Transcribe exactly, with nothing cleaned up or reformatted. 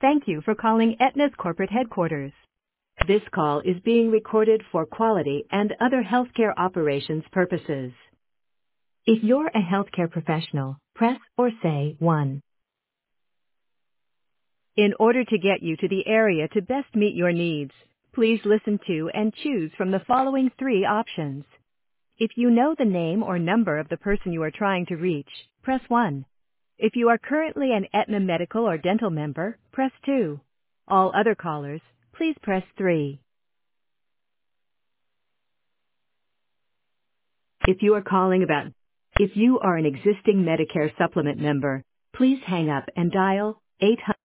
Thank you for calling Aetna's corporate headquarters. This call is being recorded for quality and other healthcare operations purposes. If you're a healthcare professional, press or say one. In order to get you to the area to best meet your needs, please listen to and choose from the following three options. If you know the name or number of the person you are trying to reach, press one. If you are currently an Aetna medical or dental member, press two. All other callers, please press three. If you are calling about, if you are an existing Medicare supplement member, please hang up and dial eight hundred.